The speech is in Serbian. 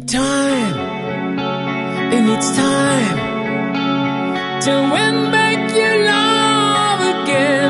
time, and it's time to win back your love again.